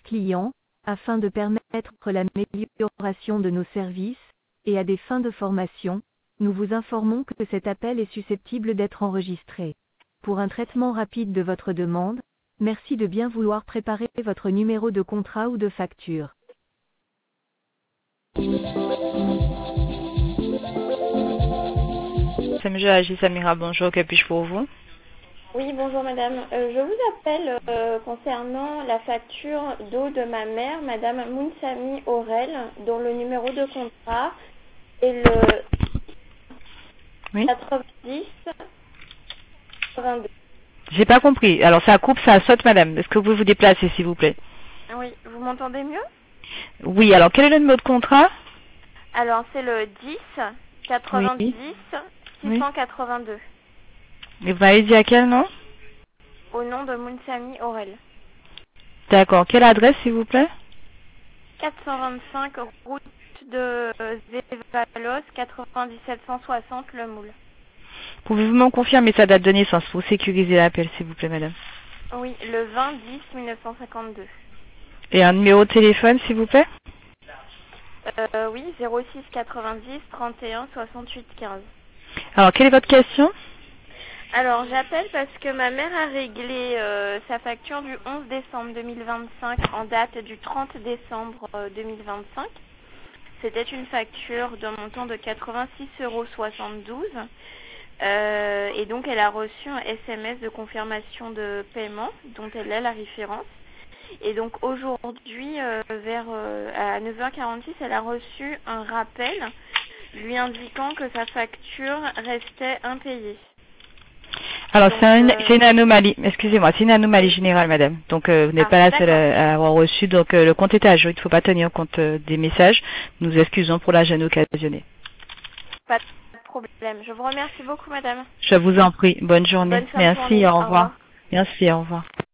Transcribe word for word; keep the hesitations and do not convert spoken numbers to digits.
clients, afin de permettre l'amélioration de nos services, et à des fins de formation, nous vous informons que cet appel est susceptible d'être enregistré. Pour un traitement rapide de votre demande, merci de bien vouloir préparer votre numéro de contrat ou de facture. Samedi Agi Samira, bonjour, que puis-je pour vous? Oui, bonjour madame. Euh, je vous appelle euh, concernant la facture d'eau de ma mère, madame Mounsami Aurel, dont le numéro de contrat est le Oui. quatre-vingt-dix quatre-vingt-deux. J'ai pas compris. Alors ça coupe, ça saute, madame. Est-ce que vous pouvez vous déplacer, s'il vous plaît? Oui, vous m'entendez mieux? Oui, alors quel est le numéro de contrat? Alors c'est le dix quatre-vingt-dix Oui. six cent quatre-vingt-deux. Et vous m'avez dit à quel nom? Au nom de Mounsami Aurel. D'accord. Quelle adresse, s'il vous plaît? quatre cent vingt-cinq route de Zévalos, quatre-vingt-dix-sept cent soixante Le Moule. Pouvez-vous m'en confirmer sa date de naissance pour sécuriser l'appel, s'il vous plaît, madame? Oui, le vingt dix mille neuf cent cinquante-deux. Et un numéro de téléphone, s'il vous plaît? Euh, oui, zéro six quatre-vingt-dix trente et un soixante-huit quinze. Alors, quelle est votre question? Alors, j'appelle parce que ma mère a réglé euh, sa facture du onze décembre deux mille vingt-cinq en date du trente décembre euh, deux mille vingt-cinq. C'était une facture d'un montant de quatre-vingt-six euros soixante-douze. Euh, et donc, elle a reçu un S M S de confirmation de paiement dont elle a la référence. Et donc, aujourd'hui, euh, vers euh, à neuf heures quarante-six, elle a reçu un rappel lui indiquant que sa facture restait impayée. Alors, Donc, c'est une, euh, c'est une anomalie. Excusez-moi, c'est une anomalie générale, madame. Donc, euh, vous n'êtes Ah, pas la seule d'accord. à, à avoir reçu. Donc, euh, le compte est à jour. Il ne faut pas tenir compte euh, des messages. Nous excusons pour la gêne occasionnée. Pas de problème. Je vous remercie beaucoup, madame. Je vous en prie. Bonne journée. Bonne fin de Merci. journée. Au Au revoir. revoir. Merci. Au revoir.